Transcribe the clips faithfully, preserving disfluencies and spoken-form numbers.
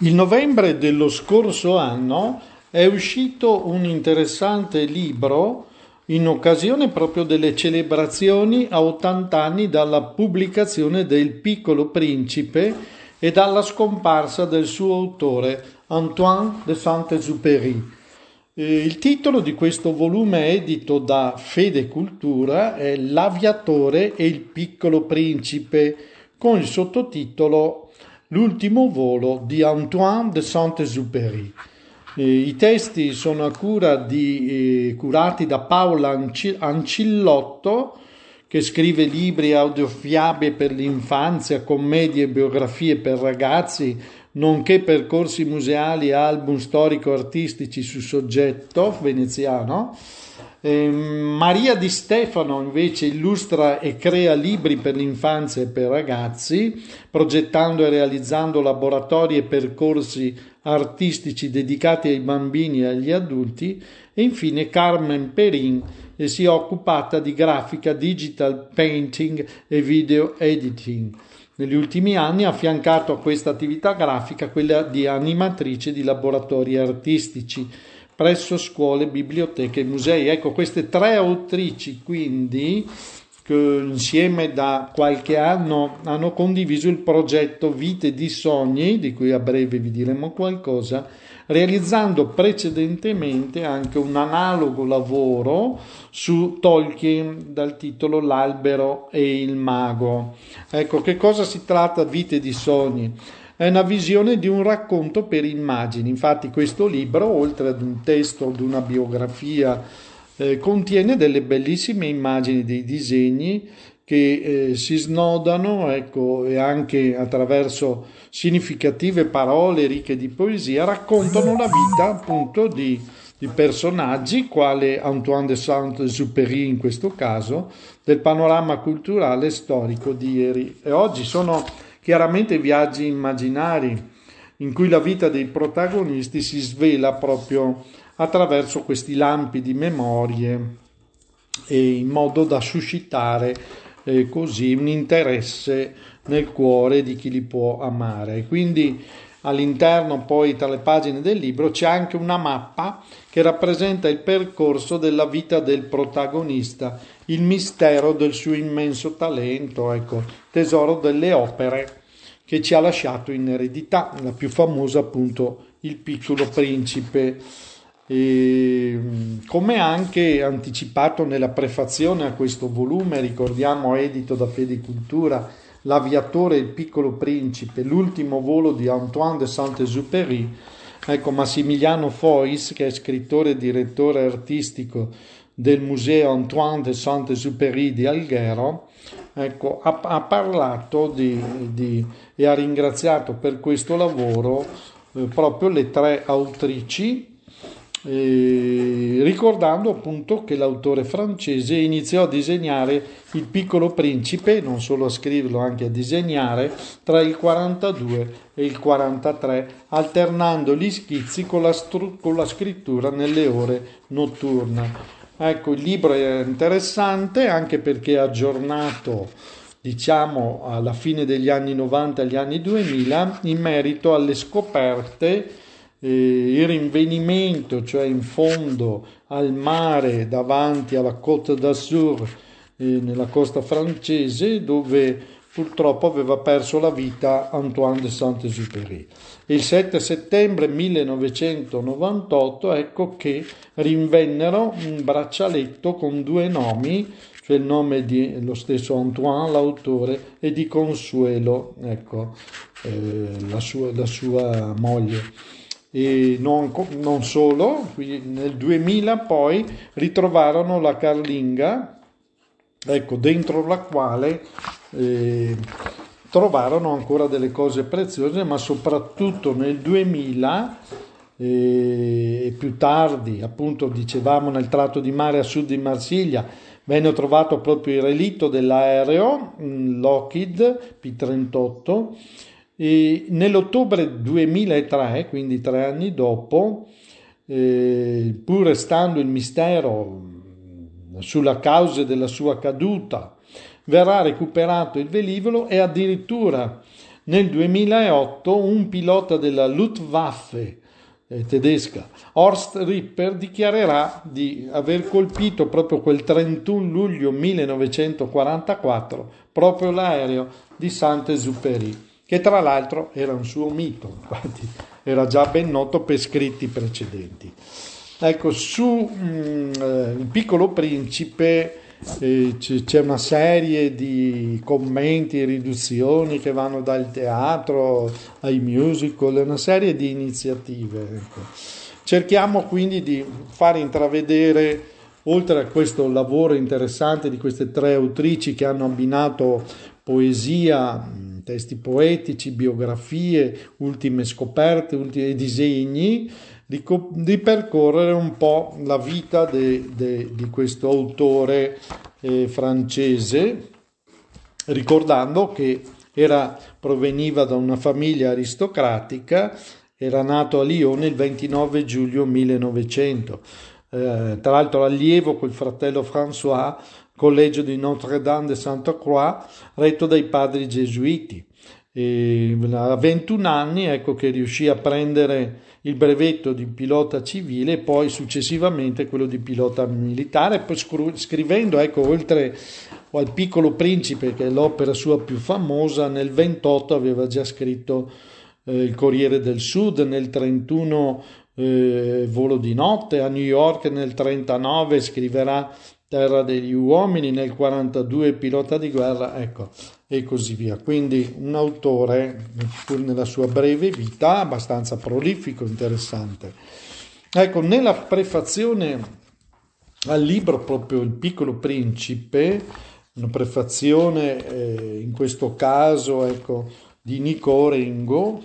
Il novembre dello scorso anno è uscito un interessante libro in occasione proprio delle celebrazioni a ottanta anni dalla pubblicazione del Piccolo Principe e dalla scomparsa del suo autore, Antoine de Saint-Exupéry. Eh, Il titolo di questo volume edito da Fede Cultura è L'Aviatore e il Piccolo Principe, con il sottotitolo L'ultimo volo di Antoine de Saint-Exupéry. Eh, I testi sono a cura di, eh, curati da Paola Anci- Ancillotto, che scrive libri audiofiabe per l'infanzia, commedie e biografie per ragazzi, nonché percorsi museali e album storico-artistici su soggetto veneziano. Eh, Maria Di Stefano invece illustra e crea libri per l'infanzia e per ragazzi, progettando e realizzando laboratori e percorsi artistici dedicati ai bambini e agli adulti. E infine Carmen Perin e si è occupata di grafica, digital painting e video editing. Negli ultimi anni ha affiancato a questa attività grafica quella di animatrice di laboratori artistici presso scuole, biblioteche e musei. Ecco, queste tre autrici quindi che insieme da qualche anno hanno condiviso il progetto Vite di Sogni, di cui a breve vi diremo qualcosa, realizzando precedentemente anche un analogo lavoro su Tolkien dal titolo L'albero e il mago. Ecco, che cosa si tratta Vite di Sogni? È una visione di un racconto per immagini. Infatti questo libro, oltre ad un testo, ad una biografia, eh, contiene delle bellissime immagini, dei disegni che eh, si snodano, ecco, e anche attraverso significative parole ricche di poesia raccontano la vita appunto di, di personaggi quale Antoine de Saint-Exupéry in questo caso, del panorama culturale e storico di ieri e oggi. Sono chiaramente viaggi immaginari in cui la vita dei protagonisti si svela proprio attraverso questi lampi di memorie e in modo da suscitare eh, così un interesse nel cuore di chi li può amare. Quindi all'interno poi tra le pagine del libro c'è anche una mappa che rappresenta il percorso della vita del protagonista, il mistero del suo immenso talento, ecco, tesoro delle opere che ci ha lasciato in eredità, la più famosa appunto Il Piccolo Principe. E, come anche anticipato nella prefazione a questo volume, ricordiamo edito da Fede Cultura, L'Aviatore e il Piccolo Principe, l'ultimo volo di Antoine de Saint-Exupéry. Ecco, Massimiliano Fois, che è scrittore e direttore artistico del Museo Antoine de Saint-Exupéry di Alghero, ecco, ha, ha parlato di, di, e ha ringraziato per questo lavoro eh, proprio le tre autrici, eh, ricordando appunto che l'autore francese iniziò a disegnare Il Piccolo Principe, non solo a scriverlo, anche a disegnare, tra il quarantadue e il quarantatré, alternando gli schizzi con la, stru- con la scrittura nelle ore notturne. Ecco, il libro è interessante anche perché è aggiornato, diciamo, alla fine degli anni novanta, agli anni duemila, in merito alle scoperte, eh, il rinvenimento, cioè in fondo al mare davanti alla Côte d'Azur, eh, nella costa francese, dove purtroppo aveva perso la vita Antoine de Saint-Exupéry. Il sette settembre millenovecentonovantotto, ecco che rinvennero un braccialetto con due nomi, cioè il nome di lo stesso Antoine, l'autore, e di Consuelo, ecco, eh, la, sua, la sua moglie. E non, non solo, nel duemila poi ritrovarono la carlinga, ecco, dentro la quale eh, trovarono ancora delle cose preziose, ma soprattutto nel duemila eh, e più tardi, appunto dicevamo nel tratto di mare a sud di Marsiglia, venne trovato proprio il relitto dell'aereo Lockheed P trentotto. E nell'ottobre duemilatré, quindi tre anni dopo, eh, pur restando il mistero sulla causa della sua caduta, verrà recuperato il velivolo e addirittura nel duemilaotto un pilota della Luftwaffe eh, tedesca, Horst Ripper, dichiarerà di aver colpito proprio quel trentuno luglio millenovecentoquarantaquattro proprio l'aereo di Saint-Exupéry, che tra l'altro era un suo mito, infatti era già ben noto per scritti precedenti. Ecco, su mm, eh, Il Piccolo Principe eh, c- c'è una serie di commenti e riduzioni che vanno dal teatro ai musical, una serie di iniziative. Ecco. Cerchiamo quindi di far intravedere, oltre a questo lavoro interessante di queste tre autrici che hanno abbinato poesia, testi poetici, biografie, ultime scoperte, ultimi disegni, di, di percorrere un po' la vita de, de, di questo autore eh, francese, ricordando che era, proveniva da una famiglia aristocratica, era nato a Lione il ventinove giugno millenovecento, eh, tra l'altro allievo col fratello François, collegio di Notre-Dame de Sainte-Croix, retto dai padri gesuiti. E a ventuno anni ecco che riuscì a prendere il brevetto di pilota civile e poi successivamente quello di pilota militare, poi scrivendo, ecco, oltre al Piccolo Principe, che è l'opera sua più famosa, nel ventotto aveva già scritto eh, il Corriere del Sud, nel trentuno eh, Volo di notte, a New York nel trentanove scriverà Terra degli uomini, nel quarantadue Pilota di guerra, ecco, e così via. Quindi un autore, pur nella sua breve vita, abbastanza prolifico, interessante. Ecco, nella prefazione al libro proprio Il Piccolo Principe, una prefazione eh, in questo caso, ecco, di Nico Orengo,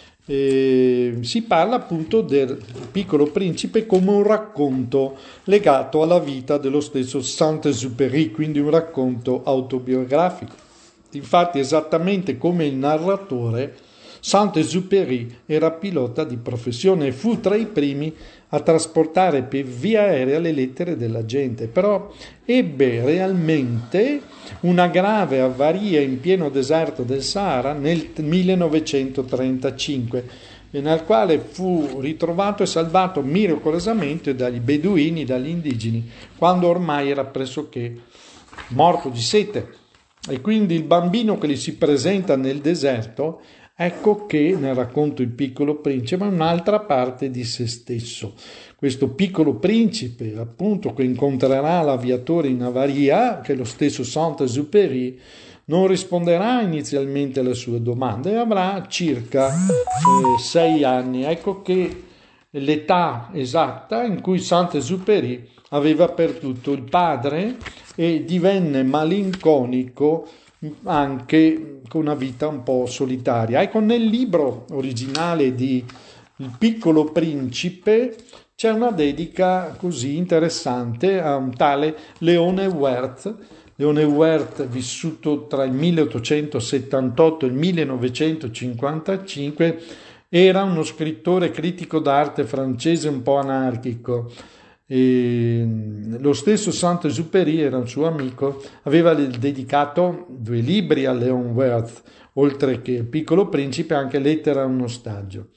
Eh, si parla appunto del Piccolo Principe come un racconto legato alla vita dello stesso Saint-Exupéry, quindi un racconto autobiografico. Infatti, esattamente come il narratore, Saint-Exupéry era pilota di professione e fu tra i primi a trasportare per via aerea le lettere della gente, però ebbe realmente una grave avaria in pieno deserto del Sahara nel millenovecentotrentacinque, nel quale fu ritrovato e salvato miracolosamente dagli beduini, dagli indigeni, quando ormai era pressoché morto di sete. E quindi il bambino che gli si presenta nel deserto, ecco che nel racconto Il Piccolo Principe è un'altra parte di se stesso. Questo piccolo principe, appunto, che incontrerà l'aviatore in avaria, che è lo stesso Saint-Exupéry, non risponderà inizialmente alle sue domande e avrà circa eh, sei anni. Ecco che l'età esatta in cui Saint-Exupéry aveva perduto il padre e divenne malinconico, anche con una vita un po' solitaria. Ecco, nel libro originale di Il Piccolo Principe c'è una dedica così interessante a un tale Leone Werth. Leone Werth, vissuto tra il milleottocentosettantotto e il millenovecentocinquantacinque, era uno scrittore critico d'arte francese un po' anarchico. E lo stesso Saint-Exupéry, era un suo amico, aveva dedicato due libri a Leon Werth, oltre che Piccolo Principe, anche Lettera a un ostaggio.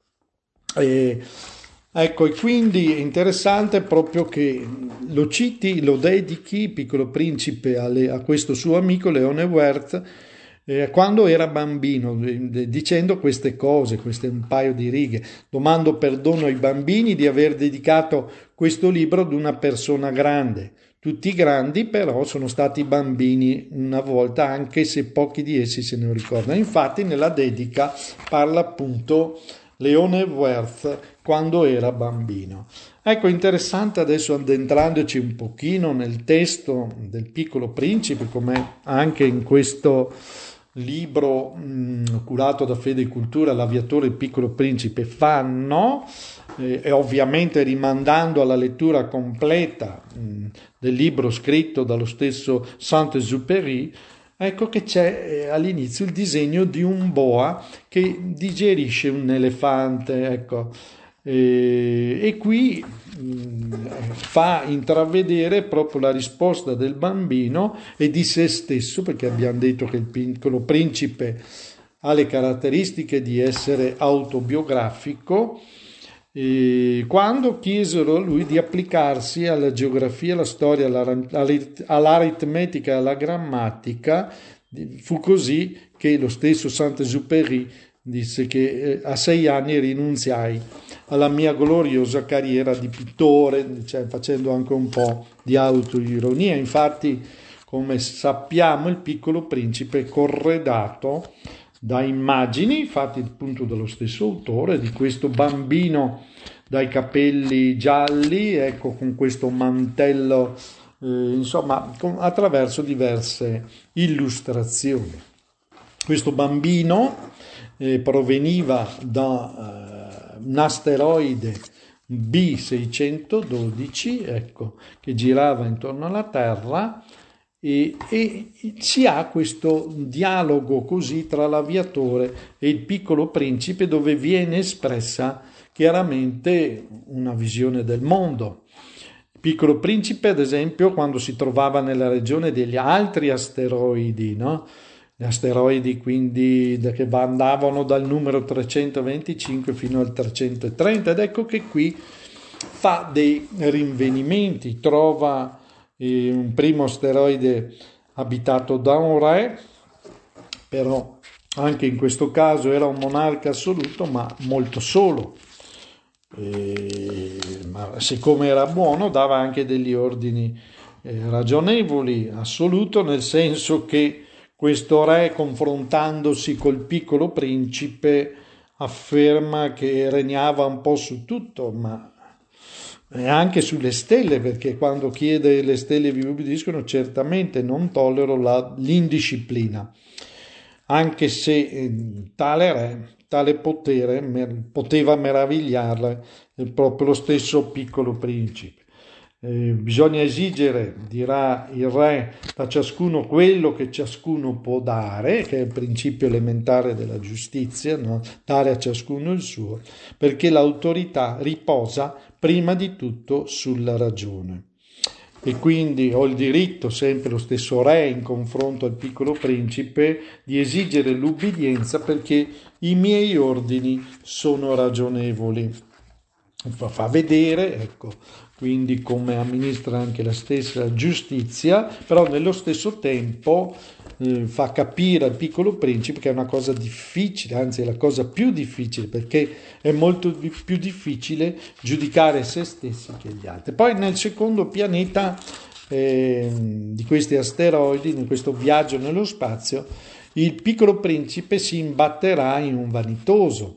E, ecco, e quindi è interessante proprio che lo citi, lo dedichi, Piccolo Principe, a, le, a questo suo amico Leone Werth, Eh, quando era bambino, dicendo queste cose, queste un paio di righe: domando perdono ai bambini di aver dedicato questo libro ad una persona grande. Tutti grandi però sono stati bambini una volta, anche se pochi di essi se ne ricordano. Infatti nella dedica parla appunto Leone Werth quando era bambino. Ecco, interessante adesso, addentrandoci un pochino nel testo del Piccolo Principe, come anche in questo libro mh, curato da Fede e Cultura, L'aviatore e il Piccolo Principe fanno, eh, e ovviamente rimandando alla lettura completa mh, del libro scritto dallo stesso Saint-Exupéry, ecco che c'è eh, all'inizio il disegno di un boa che digerisce un elefante, ecco. E, e qui mh, fa intravedere proprio la risposta del bambino e di se stesso, perché abbiamo detto che il Piccolo Principe ha le caratteristiche di essere autobiografico. E quando chiesero a lui di applicarsi alla geografia, alla storia, all'aritmetica e alla grammatica, fu così che lo stesso Saint-Exupéry disse che a sei anni rinunziai alla mia gloriosa carriera di pittore, cioè facendo anche un po' di autoironia. Infatti, come sappiamo, Il Piccolo Principe è corredato da immagini fatte appunto dallo stesso autore, di questo bambino dai capelli gialli, ecco, con questo mantello, eh, insomma, con, attraverso diverse illustrazioni. Questo bambino eh, proveniva da eh, un asteroide B seicentododici, ecco, che girava intorno alla Terra. E, e si ha questo dialogo così tra l'aviatore e il Piccolo Principe, dove viene espressa chiaramente una visione del mondo. Il Piccolo Principe, ad esempio, quando si trovava nella regione degli altri asteroidi, no? Gli asteroidi quindi che andavano dal numero trecentoventicinque fino al trecentotrenta, ed ecco che qui fa dei rinvenimenti, trova un primo asteroide abitato da un re, però anche in questo caso era un monarca assoluto, ma molto solo. E, ma siccome era buono, dava anche degli ordini eh, ragionevoli, assoluto, nel senso che questo re, confrontandosi col Piccolo Principe, afferma che regnava un po' su tutto, ma e anche sulle stelle, perché quando chiede le stelle vi ubbidiscono, certamente non tollero la, l'indisciplina, anche se eh, tale re, tale potere mer- poteva meravigliarle eh, proprio lo stesso Piccolo Principe. Eh, bisogna esigere, dirà il re, da ciascuno quello che ciascuno può dare, che è il principio elementare della giustizia, no? Dare a ciascuno il suo, perché l'autorità riposa prima di tutto sulla ragione. E quindi ho il diritto, sempre lo stesso re in confronto al Piccolo Principe, di esigere l'ubbidienza perché i miei ordini sono ragionevoli. Fa vedere, ecco, quindi come amministra anche la stessa giustizia, però nello stesso tempo eh, fa capire al Piccolo Principe che è una cosa difficile, anzi è la cosa più difficile, perché è molto di, più difficile giudicare se stessi che gli altri. Poi nel secondo pianeta eh, di questi asteroidi, in questo viaggio nello spazio, il Piccolo Principe si imbatterà in un vanitoso.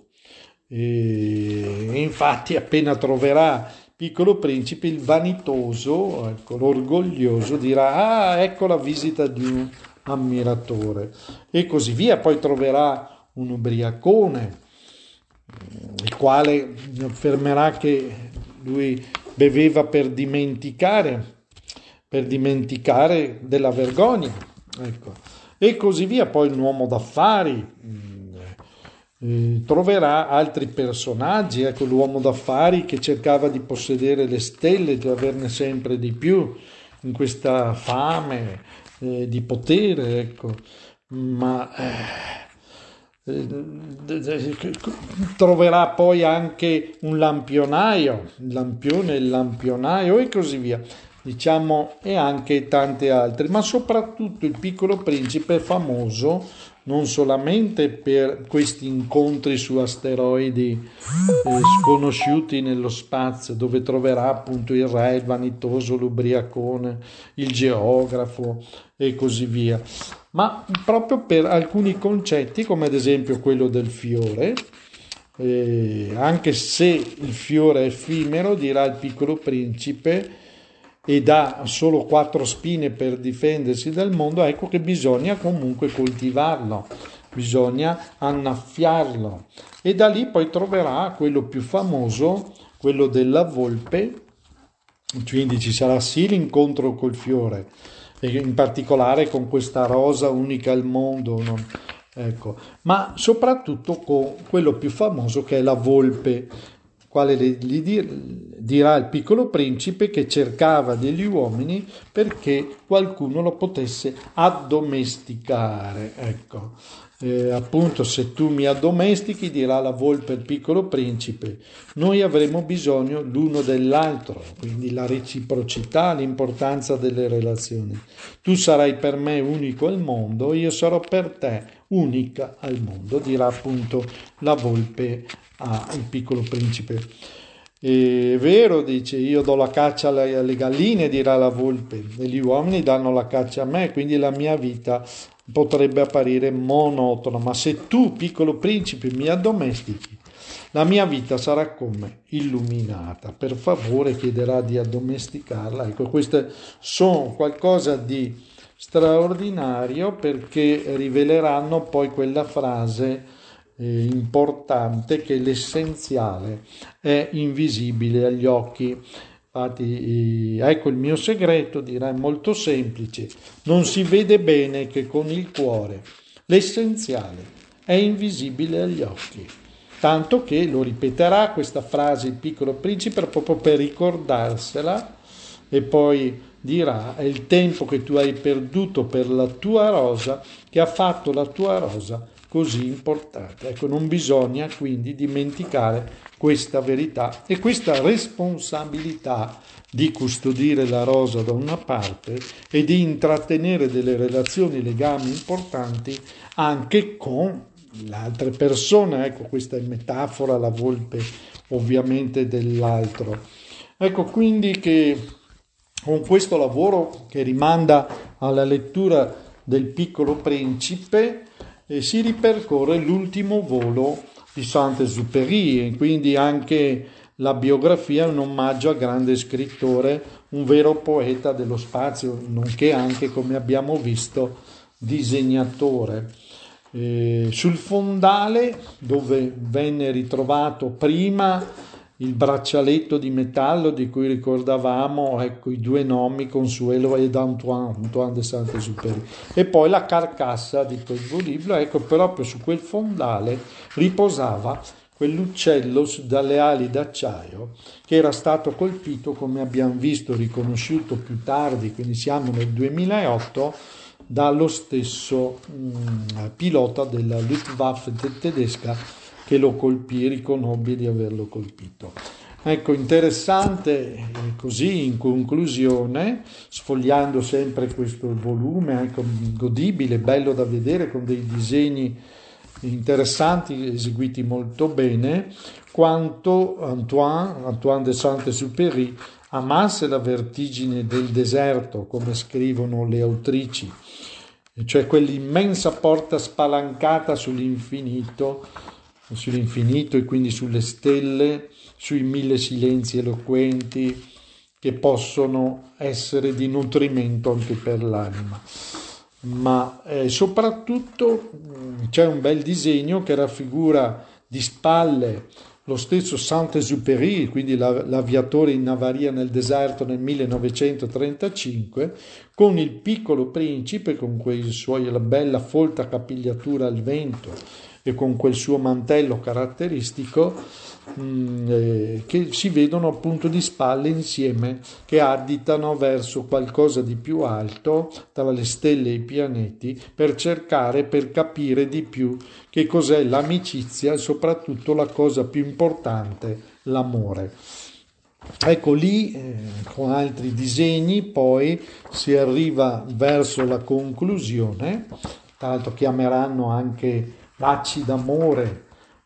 E infatti appena troverà Piccolo Principe, il vanitoso, ecco, l'orgoglioso, dirà: ah, ecco la visita di un ammiratore, e così via. Poi troverà un ubriacone, il quale affermerà che lui beveva per dimenticare per dimenticare della vergogna, ecco, e così via. Poi un uomo d'affari, Eh, troverà altri personaggi, ecco, l'uomo d'affari che cercava di possedere le stelle, di averne sempre di più in questa fame eh, di potere, ecco, ma eh, eh, troverà poi anche un lampionaio, il lampione, il lampionaio e così via, diciamo, e anche tante altre, ma soprattutto il Piccolo Principe è famoso non solamente per questi incontri su asteroidi eh, sconosciuti nello spazio, dove troverà appunto il re, il vanitoso, l'ubriacone, il geografo e così via, ma proprio per alcuni concetti, come ad esempio quello del fiore. Eh, anche se il fiore è effimero, dirà il Piccolo Principe, ed ha solo quattro spine per difendersi dal mondo, ecco che bisogna comunque coltivarlo, bisogna annaffiarlo, e da lì poi troverà quello più famoso, quello della volpe. Quindi ci sarà sì l'incontro col fiore, e in particolare con questa rosa unica al mondo, no? Ecco, ma soprattutto con quello più famoso che è la volpe, quale gli dirà il piccolo principe che cercava degli uomini perché qualcuno lo potesse addomesticare. Ecco, eh, appunto, se tu mi addomestichi, dirà la volpe al piccolo principe, noi avremo bisogno l'uno dell'altro, quindi la reciprocità, l'importanza delle relazioni. Tu sarai per me unico al mondo, io sarò per te unica al mondo, dirà appunto la volpe al piccolo principe. È vero, dice, io do la caccia alle galline, dirà la volpe, e gli uomini danno la caccia a me, quindi la mia vita potrebbe apparire monotona, ma se tu, piccolo principe, mi addomestichi, la mia vita sarà come illuminata. Per favore, chiederà di addomesticarla. Ecco, queste sono qualcosa di straordinario, perché riveleranno poi quella frase eh, importante, che l'essenziale è invisibile agli occhi. Infatti, ecco il mio segreto, dirà, è molto semplice: non si vede bene che con il cuore, l'essenziale è invisibile agli occhi. Tanto che lo ripeterà questa frase il piccolo principe proprio per ricordarsela, e poi dirà: è il tempo che tu hai perduto per la tua rosa che ha fatto la tua rosa così importante. Ecco, non bisogna quindi dimenticare questa verità e questa responsabilità di custodire la rosa da una parte e di intrattenere delle relazioni, legami importanti anche con le altre persone. Ecco, questa è metafora, la volpe ovviamente dell'altro. Ecco quindi che con questo lavoro, che rimanda alla lettura del Piccolo Principe, eh, si ripercorre l'ultimo volo di Saint-Exupéry, e quindi anche la biografia è un omaggio al grande scrittore, un vero poeta dello spazio, nonché anche, come abbiamo visto, disegnatore. Eh, sul fondale, dove venne ritrovato prima il braccialetto di metallo di cui ricordavamo, ecco, i due nomi, Consuelo ed Antoine, Antoine de Saint-Exupéry, e poi la carcassa di questo libro. Ecco, proprio su quel fondale riposava quell'uccello dalle ali d'acciaio che era stato colpito, come abbiamo visto, riconosciuto più tardi, quindi siamo nel duemilaotto, dallo stesso mh, pilota della Luftwaffe tedesca che lo colpì, riconobbe di averlo colpito. Ecco, interessante così in conclusione, sfogliando sempre questo volume, ecco, godibile, bello da vedere, con dei disegni interessanti, eseguiti molto bene, quanto Antoine, Antoine de Saint-Exupéry amasse la vertigine del deserto, come scrivono le autrici, cioè quell'immensa porta spalancata sull'infinito, sull'infinito e quindi sulle stelle, sui mille silenzi eloquenti che possono essere di nutrimento anche per l'anima. Ma eh, soprattutto mh, c'è un bel disegno che raffigura di spalle lo stesso Saint-Exupéry, quindi la, l'aviatore in avaria nel deserto nel millenovecentotrentacinque, con il Piccolo Principe, con quei suoi, la bella folta capigliatura al vento e con quel suo mantello caratteristico, mh, eh, che si vedono appunto di spalle insieme, che additano verso qualcosa di più alto tra le stelle e i pianeti, per cercare, per capire di più che cos'è l'amicizia e soprattutto la cosa più importante, l'amore. Ecco lì, eh, con altri disegni, poi si arriva verso la conclusione. Tra l'altro chiameranno anche Baci d'amore,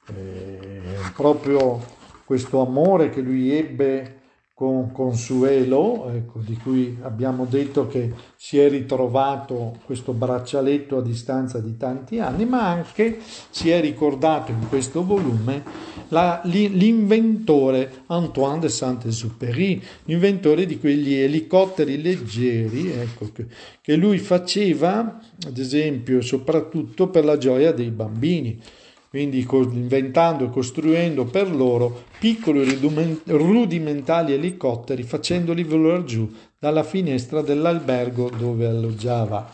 eh, proprio questo amore che lui ebbe con Consuelo, ecco, di cui abbiamo detto che si è ritrovato questo braccialetto a distanza di tanti anni, ma anche si è ricordato in questo volume la, l'inventore Antoine de Saint-Exupéry, inventore di quegli elicotteri leggeri, ecco, che, che lui faceva, ad esempio, soprattutto per la gioia dei bambini. Quindi inventando e costruendo per loro piccoli rudimentali elicotteri, facendoli volare giù dalla finestra dell'albergo dove alloggiava.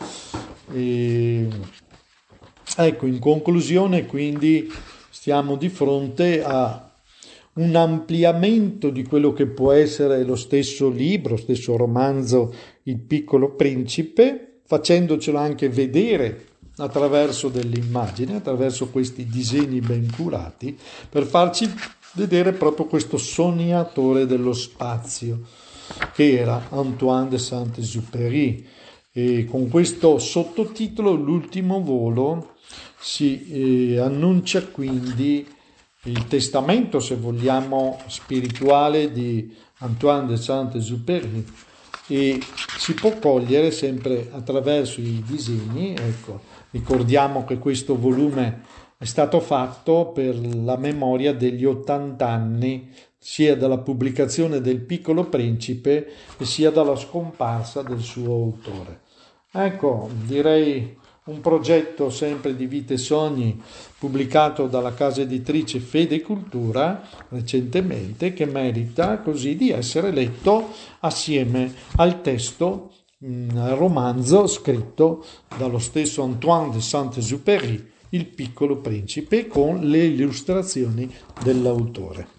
E, ecco, in conclusione, quindi stiamo di fronte a un ampliamento di quello che può essere lo stesso libro, lo stesso romanzo Il Piccolo Principe, facendocelo anche vedere attraverso delle immagini, attraverso questi disegni ben curati, per farci vedere proprio questo sognatore dello spazio che era Antoine de Saint-Exupéry. E con questo sottotitolo L'ultimo volo si eh, annuncia quindi il testamento, se vogliamo, spirituale di Antoine de Saint-Exupéry, e si può cogliere sempre attraverso i disegni. Ecco, ricordiamo che questo volume è stato fatto per la memoria degli ottanta anni sia dalla pubblicazione del Piccolo Principe e sia dalla scomparsa del suo autore. Ecco, direi un progetto sempre di Vite e Sogni, pubblicato dalla casa editrice Fede e Cultura recentemente, che merita così di essere letto assieme al testo, un romanzo scritto dallo stesso Antoine de Saint-Exupéry, Il Piccolo Principe, con le illustrazioni dell'autore.